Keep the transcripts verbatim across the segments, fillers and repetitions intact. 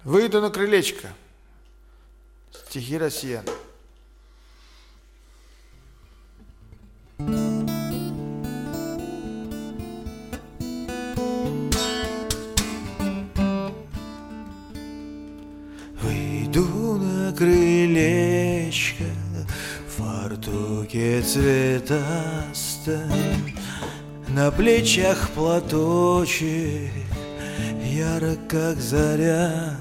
Выйду на крылечко. Стихи россиян. Выйду на крылечко в фартуке цветастом, на плечах платочек, ярок как заря.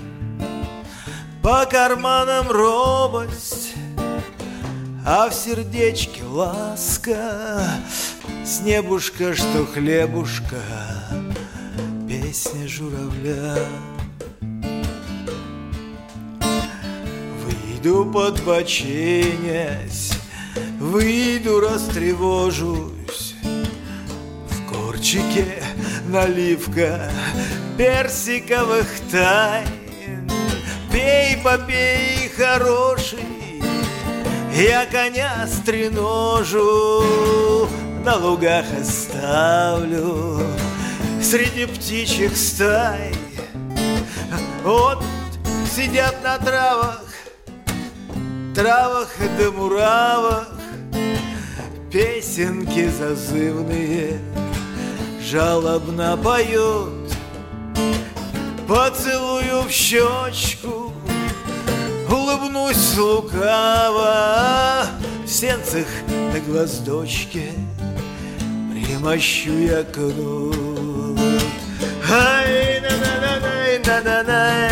По карманам робость, а в сердечке ласка. С небушка, что хлебушка, песня журавля. Выйду подбоченясь, выйду растревожусь. В корчике наливка персиковых тайн. Пей, попей, хороший, я коня стреножу, на лугах оставлю среди птичьих стай. Вот сидят на травах, травах да муравах, песенки зазывные жалобно поют. Поцелую в щечку, улыбнусь лукаво, в сенцах на гвоздочке примощу я кнут. Ай, на на на на на на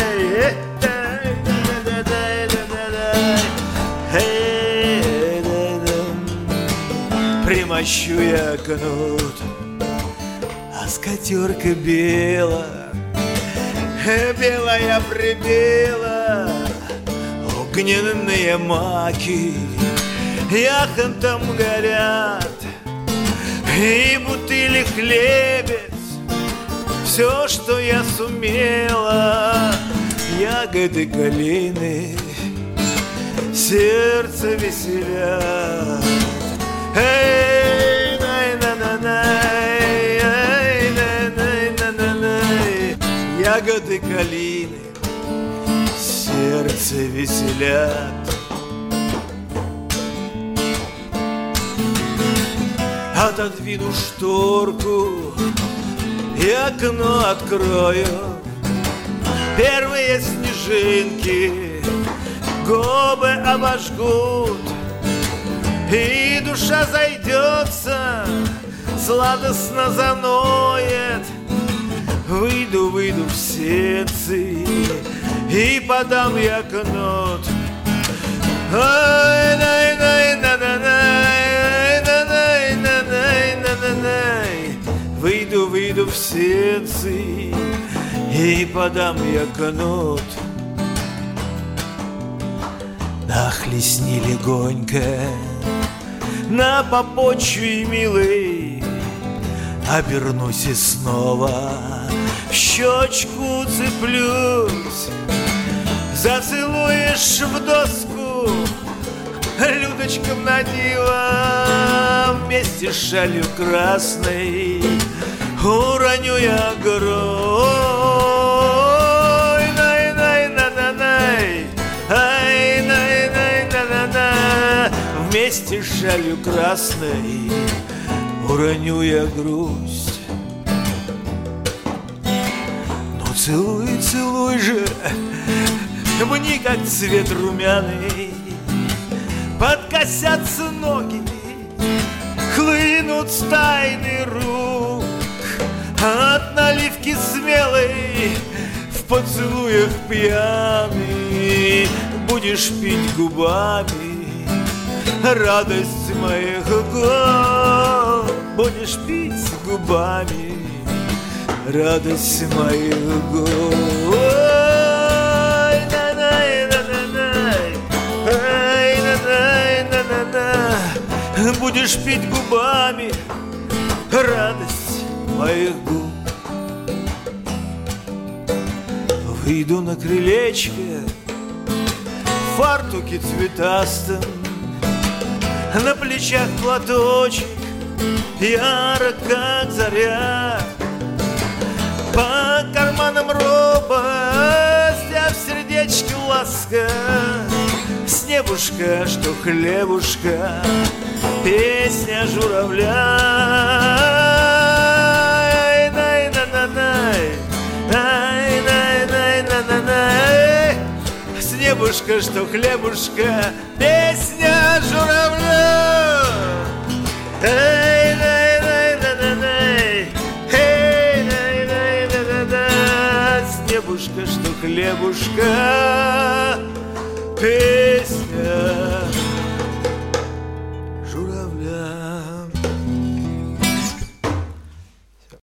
на примощу я кнут, а скатерка белая, белая прибела, огненные маки яхонтом горят, и бутыли хлебец, все, что я сумела, ягоды калины сердце веселят. Эй, най-на-на-най, эй, най-най-на-на-най, ягоды калины сердце веселят. Отодвину шторку и окно открою. Первые снежинки губы обожгут, и душа зайдется, сладостно заноет. Выйду, выйду в сенцы и подам я кнут. Ай, най, най, на, на, най, на, най, на, най, на, на, най. Выйду, выйду в сенцы и подам я кнут. Нахлестни легонько на попочве, милый, обернусь и снова в щечку цеплюсь. Зацелуешь в доску Людочкам на диво, вместе с шалью красной уроню я грудь. Най-най-на-на-най, ай-най-най-на-на-на, вместе с шалью красной уроню я грусть. Ну целуй, целуй же, мне как цвет румяный. Подкосятся ноги, хлынут стайны рук. От наливки смелой в поцелуях пьяный будешь пить губами радость моих губ. Будешь пить губами радость моих губ. Будешь пить губами радость моих губ. Выйду на крылечко в фартуке цветастом, на плечах платочек ярок, как заря. По карманам робость, сказка, с небушка, что хлебушка, песня журавля. С небушка, что хлебушка, песня журавля. Эй, эй, эй, эй, эй, эй, эй, эй, с небушка, что хлебушка, песня.